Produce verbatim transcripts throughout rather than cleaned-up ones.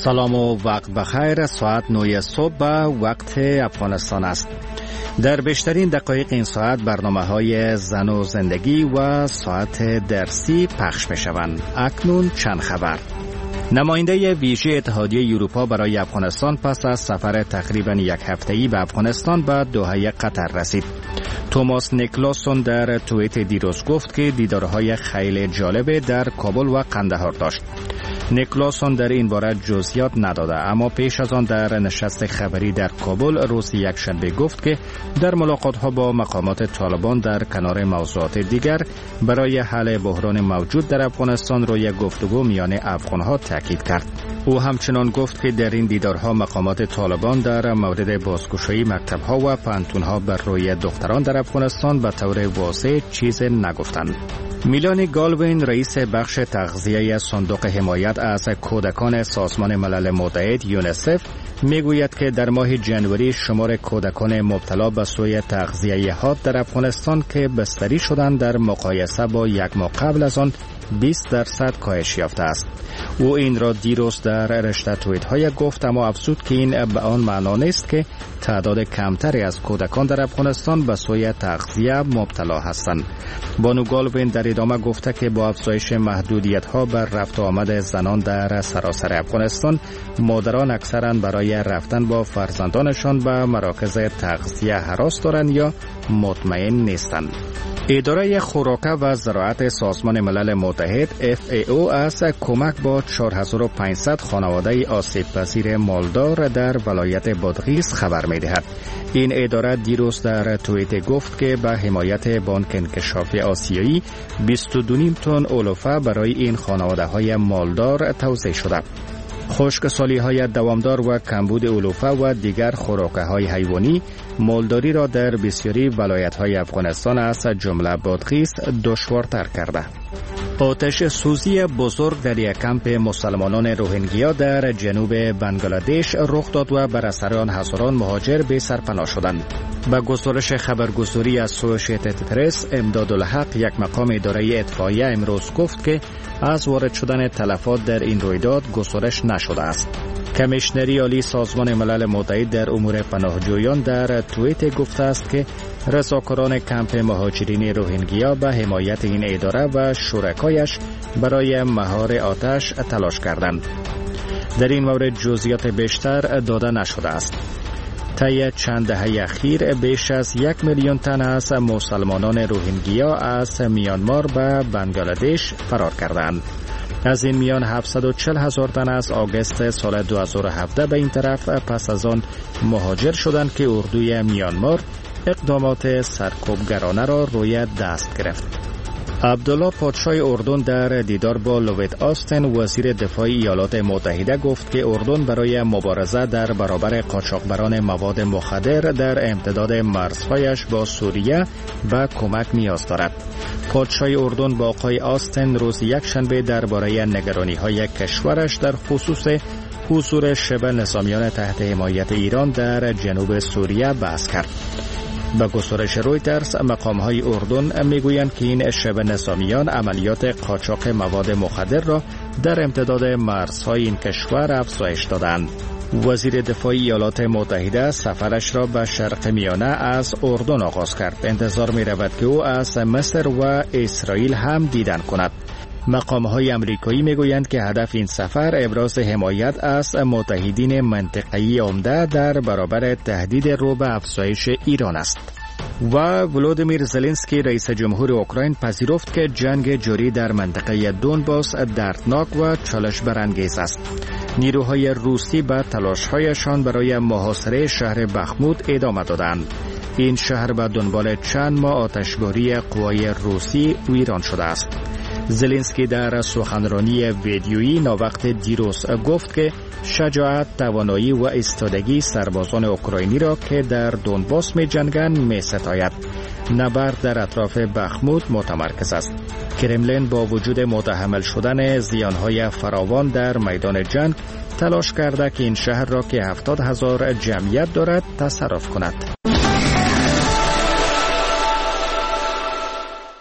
سلام و وقت بخیر. ساعت نه صبح به وقت افغانستان است. در بیشترین دقایق این ساعت برنامه های زن و زندگی و ساعت درسی پخش می شوند. اکنون چند خبر. نماینده ویژه اتحادیه اروپا برای افغانستان پس از سفر تقریبا یک هفته‌ای به افغانستان به دوحه قطر رسید. توماس نیکلاسون در توییت دیروز گفت که دیدارهای خیلی جالب در کابل و قندهار داشت. نیکلاسون در این باره جزئیات نداده، اما پیش از آن در نشست خبری در کابل روز یکشنبه گفت که در ملاقات‌ها با مقامات طالبان در کنار موضوعات دیگر برای حل بحران موجود در افغانستان روی گفتگو میان افغان‌ها تاکید کرد. او همچنان گفت که در این دیدارها مقامات طالبان در مورد بازگشایی مکتب‌ها و پانتون‌ها بر روی دختران در افغانستان به طور واضح چیز نگفتند. میلانی گالوین رئیس بخش تغذیه صندوق حمایت از کودکان سازمان ملل متحد یونیسف میگوید که در ماه جنوری شمار کودکان مبتلا به سوء تغذیه حاد در افغانستان که بستری شدند در مقایسه با یک ماه قبل از آن بیست درصد کاهش یافته است. او این را دیروز در رشته توییت های گفت، اما افزود که این به آن معنا نیست که تعداد کمتری از کودکان در افغانستان به سوء تغذیه مبتلا هستند. بانو گالوین در ادامه گفته که با افزایش محدودیت ها بر رفت و آمد زنان در سراسر افغانستان، مادران اکثرا برای رفتن با فرزندانشان به مراکز تغذیه هراس دارند یا مطمئن نیستند. اداره خوراک و زراعت سازمان ملل متحد اف ای او از کمک با چهار هزار و پانصد خانواده آسیب پذیر مالدار در ولایت بادغیس خبر می‌دهد. این اداره دیروز در توییت گفت که به حمایت بانک انکشاف آسیایی بیست و دو و نیم تن علوفه برای این خانواده‌های مالدار توزیع شده. خشکسالی های دوامدار و کمبود علوفه و دیگر خوراک‌های حیوانی مالداری را در بسیاری ولایت‌های افغانستان از جمله بادغیس دشوارتر کرده. آتش سوزی بزرگ در یک کمپ مسلمانان روهینگیا در جنوب بنگلادش رخ داد و بر اثر آن هزاران مهاجر به سرپناه شدند. با گزارش خبرگزاری از اسوشییتد پرس، امدادالحق یک مقام اداره اطفائیه امروز گفت که از وارد شدن تلفات در این رویداد گزارش نشده است. کمیشنری عالی سازمان ملل متحد در امور پناهجویان در توییت گفته است که رضاکاران کمپ مهاجرین روهینگیا به حمایت این اداره و شرکایش برای مهار آتش تلاش کردند. در این مورد جزئیات بیشتر داده نشده است. طی چند دهه اخیر بیش از یک میلیون تن از مسلمانان روهینگیا از میانمار به بنگلادش فرار کردند. از این میان هفتصد و چهل هزار تن از آگوست سال دو هزار و هفده به این طرف پس از آن مهاجر شدند که اردوی میانمار اقدامات سرکوبگرانه را روی دست گرفت. عبدالله پادشاه اردن در دیدار با لوید آستن وزیر دفاع ایالات متحده گفت که اردن برای مبارزه در برابر قاچاقبران مواد مخدر در امتداد مرزهایش با سوریه به کمک نیاز دارد. پادشاه اردن با آقای آستن روز یکشنبه درباره نگرانی‌های کشورش در خصوص حضور شبه نظامیان تحت حمایت ایران در جنوب سوریه بحث کرد. با گزارش رویترز، مقام‌های اردن میگویند که این شبه نظامیان عملیات قاچاق مواد مخدر را در امتداد مرزهای این کشور افزایش دادند. وزیر دفاع ایالات متحده سفرش را به شرق میانه از اردن آغاز کرد. انتظار می رود که او از مصر و اسرائیل هم دیدن کند. مقام‌های امریکایی میگویند که هدف این سفر ابراز حمایت از متحدین منطقه‌ای عمده در برابر تهدید رو به افزایش ایران است. و ولودیمیر زلنسکی رئیس جمهور اوکراین پذیرفت که جنگ جاری در منطقه دونباس دردناک و چالش برانگیز است. نیروهای روسی به تلاش‌هایشان برای محاصره شهر بخمود ادامه دادند. این شهر به دنبال چند ماه آتشباری قوای روسی ویران شده است. زلنسکی در سخنرانی ویدیویی ناوقت دیروز گفت که شجاعت، توانایی و ایستادگی سربازان اوکراینی را که در دونباس می جنگند می ستاید. نبرد در اطراف بخمود متمرکز است. کرملین با وجود متحمل شدن زیانهای فراوان در میدان جنگ تلاش کرده که این شهر را که هفتاد هزار جمعیت دارد تصرف کند.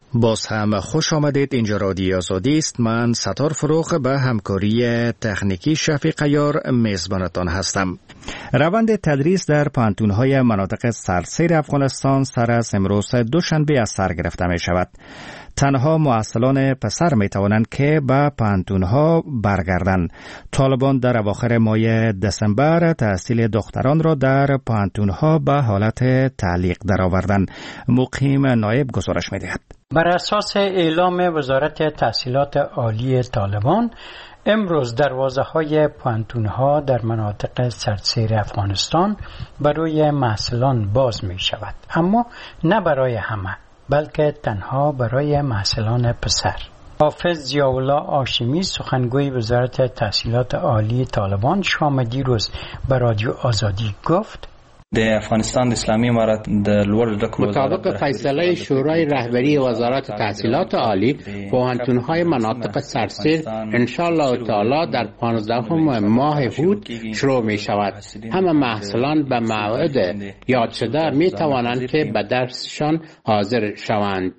باز هم خوش آمدید. اینجا رادیو آزادی است. من ستار فروغ به همکاری تکنیکی شفیق عیار میزبانتان هستم. روند تدریس در پانتون‌های مناطق سرسیر افغانستان سر از امروز دوشنبه از سر گرفته می شود. تنها مؤصلان پسر می توانند که به پانتون‌ها برگردند. طالبان در اواخر ماه دسامبر تحصیل دختران را در پانتون‌ها به حالت تعلیق درآوردند. مقیم نایب گزارش می دهد. بر اساس اعلام وزارت تحصیلات عالی طالبان، امروز دروازه‌های پانتون‌ها در مناطق سرسیر افغانستان برای محصلان باز می شود، اما نه برای همه، بلکه تنها برای محصلان پسر. حافظ ضیاءالله هاشمی، سخنگوی وزارت تحصیلات عالی طالبان، شام دیروز به رادیو آزادی گفت: د افغانستان اسلامی امارت د لوړ زده کړو مطابق فیصله شورای رهبری وزارت تحصیلات عالی، پوهنتون‌های مناطق سرسیر انشاءالله تعالی در پانزدهم ماه هود شروع می شود. همه محصلان به موعد یاد شده می توانند که به درسشان حاضر شوند.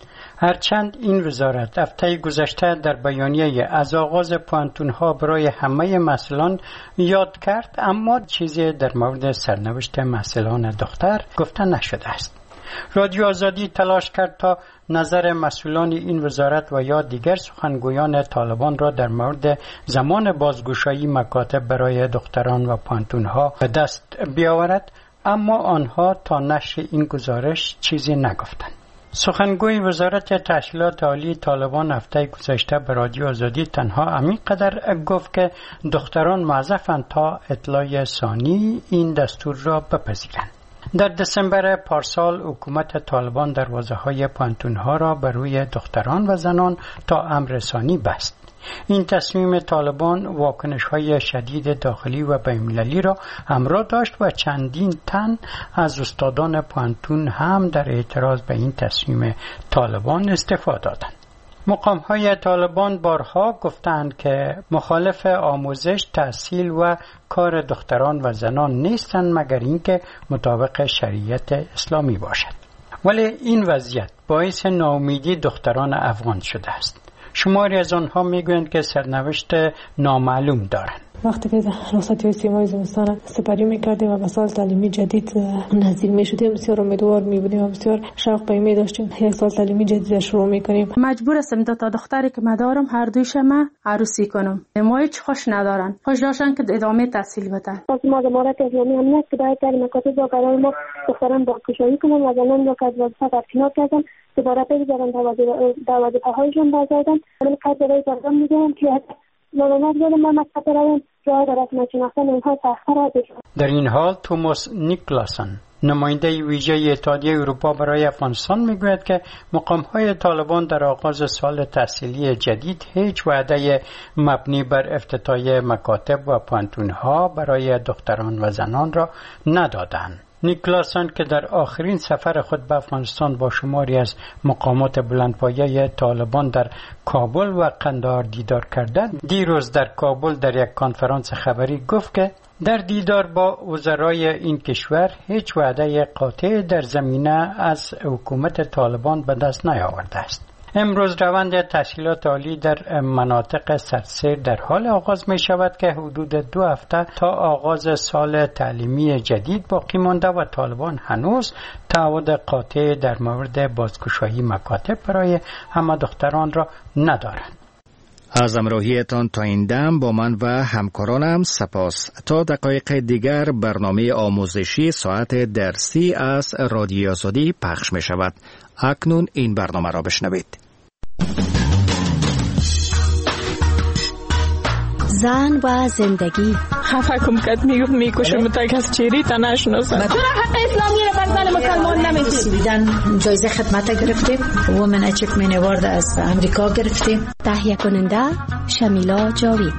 هرچند این وزارت هفته گذشته در بیانیه از آغاز پوهنتون‌ها برای همه محصلان یاد کرد، اما چیزی در مورد سرنوشت محصلان دختر گفته نشده است. رادیو آزادی تلاش کرد تا نظر مسئولان این وزارت و یا دیگر سخنگویان طالبان را در مورد زمان بازگشایی مکاتب برای دختران و پوهنتون‌ها به دست بیاورد، اما آنها تا نشر این گزارش چیزی نگفتند. سخنگوی وزارت تحصیلات عالی طالبان هفته گذشته به رادیو آزادی تنها همینقدر گفت که دختران موظفند تا اطلاع ثانی این دستور را بپذیرند. در دسامبر پارسال حکومت طالبان دروازه‌های پانتون‌ها را بر روی دختران و زنان تا امر ثانی بست. این تصمیم طالبان واکنش‌های شدید داخلی و بین‌المللی را همراه داشت و چندین تن از استادان پانتون هم در اعتراض به این تصمیم طالبان استعفا دادند. مقام‌های طالبان بارها گفتند که مخالف آموزش، تحصیل و کار دختران و زنان نیستند مگر اینکه مطابق شریعت اسلامی باشد. ولی این وضعیت باعث ناامیدی دختران افغان شده است. شماری از آنها میگویند که سرنوشت نامعلوم دارند. وقتی که رخصتی سیمای زمستان سپری میکردیم و به سال تعلیمی جدید نزدیک میشدیم، بسیار امیدوار میبودیم و بسیار شوق پیمی داشتیم یک سال تعلیمی جدید شروع میکنیم. مجبور هستم دو تا دختری که من دارم هر دویشم عروسی کنم. ما هیچ خوش ندارن، خوش داشتن که ادامه تحصیل بدن. پس ما امارت اسلامی هم نیست که باید در مکاتب با قرار ما دختران بازگشایی کنن و زنان را که از وظیفه برکنار کردن دوباره بگذارن در وظیفه‌هایشان بازگردن. من قدرای بردم میگم که نامنظر من مکتب رویم جای در رسم شناختن اونها سخت‌تر است. در این حال توماس نیکلاسن، نماینده ویژه اتحادیه اروپا برای افغانستان، میگوید که مقام‌های طالبان در آغاز سال تحصیلی جدید هیچ وعده مبنی بر افتتاح مکاتب و پانتون‌ها برای دختران و زنان را ندادند. نیکلاسن که در آخرین سفر خود به افغانستان با شماری از مقامات بلندپایه طالبان در کابل و قندهار دیدار کرده، دیروز در کابل در یک کنفرانس خبری گفت که در دیدار با وزرای این کشور هیچ وعده قاطع در زمینه از حکومت طالبان به دست نیاورده است. امروز روند تحصیلات عالی در مناطق سرسیر در حال آغاز می شود که حدود دو هفته تا آغاز سال تعلیمی جدید باقی مانده و طالبان هنوز تعهد قاطع در مورد بازگشایی مکاتب برای همه دختران را ندارند. از همراهیتان تا این دم با من و همکارانم سپاس. تا دقایق دیگر برنامه آموزشی ساعت درسی از رادیو آزادی پخش می شود. اکنون این برنامه را بشنوید. زن و زندگی. خفه کم کد میگفت میکشم تا کس چیری تا نشناسم. چرا حق اسلامی رو بر زن مسلمان نمیدید؟ بیدن جایزه خدمت گرفتیم. وومن اچیومنت اوارد از امریکا گرفتیم. تهیه کننده شمیلا جاوید.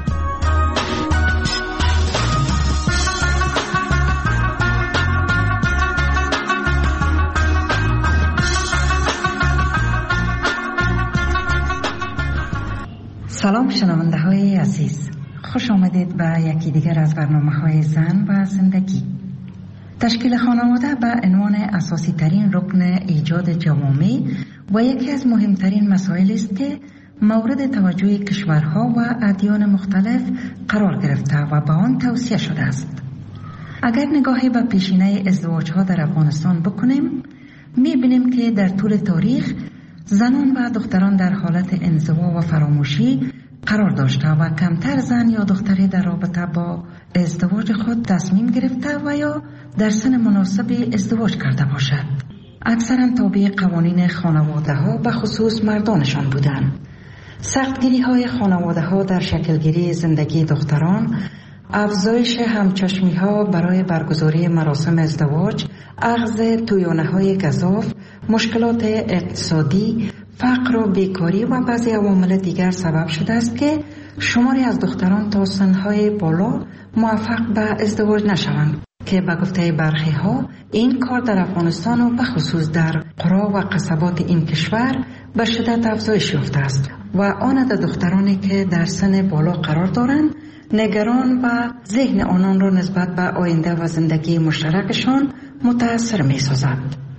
سلام شنونده های عزیز، خوش آمدید به یکی دیگر از برنامه های زن و زندگی. تشکیل خانواده به عنوان اساسی ترین رکن ایجاد جوامع و یکی از مهمترین مسائل است که مورد توجه کشورها و ادیان مختلف قرار گرفته و به آن توصیه شده است. اگر نگاهی به پیشینه ازدواج‌ها در افغانستان بکنیم، می‌بینیم که در طول تاریخ زنان و دختران در حالت انزوا و فراموشی قرار داشته و کمتر زن یا دختری در رابطه با ازدواج خود تصمیم گرفته و یا در سن مناسب ازدواج کرده باشد. اکثرا تابع قوانین خانواده ها به خصوص مردانشان بودند. سختگیری های خانواده ها در شکلگیری زندگی دختران، افزایش همچشمی ها برای برگزاری مراسم ازدواج، اخذ تویانه های گزاف، مشکلات اقتصادی، فقر و بیکاری و بعضی عوامل دیگر سبب شده است که شماری از دختران تا سنهای بالا موفق به ازدواج نشوند که به گفته برخی ها این کار در افغانستان و به خصوص در قرا و قصبات این کشور به شدت افزایش یافته است و آن عدد دخترانی که در سن بالا قرار دارند نگران و ذهن آنان را نسبت به آینده و زندگی مشترکشان متاثر می سازد.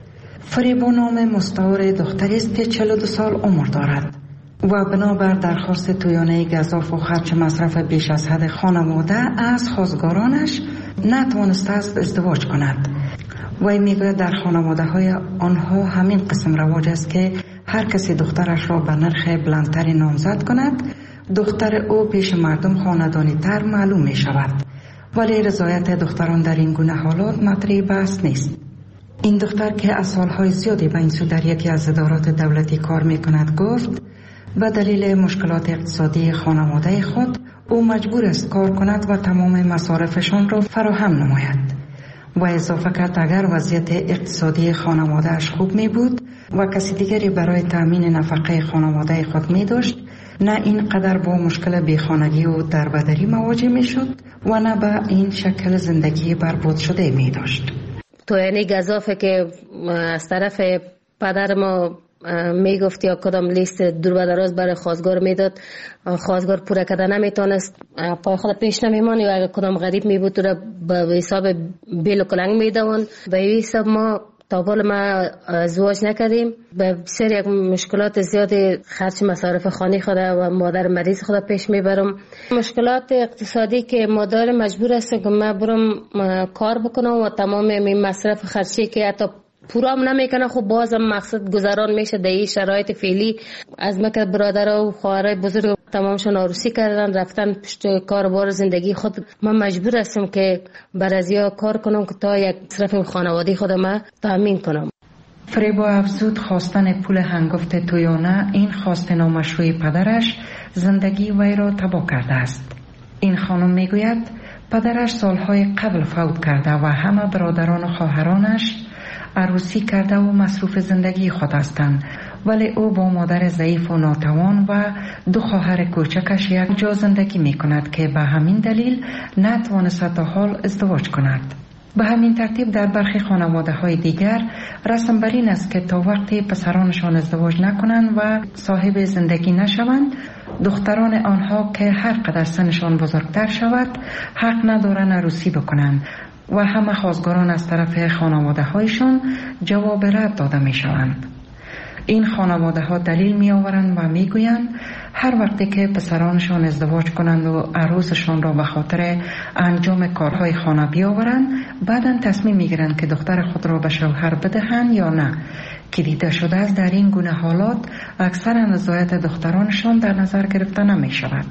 فریبا نام مستعار دختری است که چهل و دو سال عمر دارد و بنابر درخواست تویانه گزاف و خرچ مصرف بیش از حد خانواده از خواستگارانش نتوانسته است ازدواج کند. وی میگوید در خانواده های آنها همین قسم رواج است که هر کسی دخترش را به نرخ بلندتری نامزد کند، دختر او پیش مردم خاندانی تر معلوم می شود. ولی رضایت دختران در این گونه حالات مطرح بحث نیست. این دختر که از سالهای زیادی به این سو در یکی از ادارات دولتی کار می کند گفت به دلیل مشکلات اقتصادی خانواده خود او مجبور است کار کند و تمام مصارفشان را فراهم نماید. و اضافه کرد اگر وضعیت اقتصادی خانوادهش خوب می بود و کسی دیگری برای تأمین نفقه خانواده خود می داشت، نه اینقدر با مشکل بیخانگی و دربدری مواجه می شد و نه به این شکل زندگی برباد شده می داشت. تو یعنی گزافه که از طرف پدر ما می گفت یا کدام لیست دور و دراز برای خواستگار میداد، خواستگار پوره کردن نمیتونست، پای خود پیش نمیمانی و اگر کدام غریب می بود تو را به حساب بیل و کلنگ میدوان. به حساب ما تا بال ما ازدواج نکردیم، به بسیار یک مشکلات زیادی خرچ مصارف خانه خود و مادر مریض خود پیش میبرم. مشکلات اقتصادی که مادر مجبور است که من برم کار بکنم و تمام این مصرف خرچی که حتی پورام نمیکنه، خب بازم مقصد گذران میشه در این شرایط فعلی. از مکه برادر و خواهرای بزرگ تمامشون عروسی کردن رفتن پشت کاربار زندگی خود. من مجبور هستم که بر ازیا کار کنم که تا یک مصرف خانوادگی خودم تامین کنم. فریبا افزود خواستن پول هنگفت تویانه این خواست نامشروع پدرش زندگی وی را تباه کرده است. این خانم میگوید پدرش سالهای قبل فوت کرده و همه برادران و خواهرانش عروسی کرده و مصروف زندگی خود هستند، ولی او با مادر ضعیف و ناتوان و دو خواهر کوچکش یک جا زندگی می کند که به همین دلیل نتوانست تا حال ازدواج کند. به همین ترتیب در برخی خانواده های دیگر رسم بر این است که تا وقتی پسرانشان ازدواج نکنند و صاحب زندگی نشوند، دختران آنها که هر قدر سنشان بزرگتر شود حق ندارند عروسی بکنند و همه خواستگاران از طرف خانواده هایشان جواب رد داده می شوند. این خانواده ها دلیل می آورند و می گویند هر وقتی که پسرانشان ازدواج کنند و عروسشان را به خاطر انجام کارهای خانه بیاورند، بعداً تصمیم می گیرند که دختر خود را به شوهر بدهند یا نه، که دیده شده است در این گونه حالات اکثر رضایت دخترانشان در نظر گرفته نمی شود.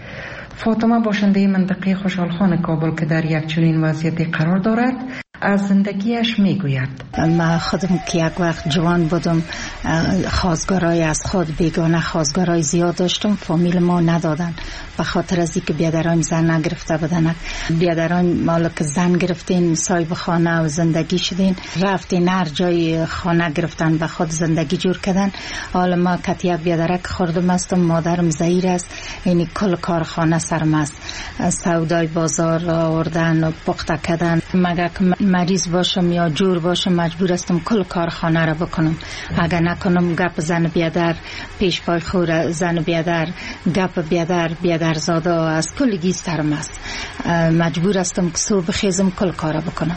فاطمه باشنده منطقه خوشحالخان کابل که در یک چنین وضعیتی قرار دارد از زندگیش میگوید: من خودم که یک وقت جوان بودم خواستگارای از خود بیگانه خواستگارای زیاد داشتم، فامیل ما ندادن به خاطر از اینکه بیادران زن نگرفته بودن. بیادران مالا که زن گرفتین صاحب خانه و زندگی شدین، رفتین هر جای خانه گرفتن به خود زندگی جور کردن. حالا ما که یک بیادرک خوردم هستم، مادرم زهیر است، یعنی کل کارخانه سرم است، سودای بازار آوردن و پخته کردن. مگه مریض باشم یا جور باشم مجبور استم کل کارخانه را بکنم. اگر نکنم گپ زن بیادر پیش پای خور، زن بیادر گپ بیادر بیادر زاده از کلگی سرم است. مجبور استم که صبح خیزم کل کار بکنم.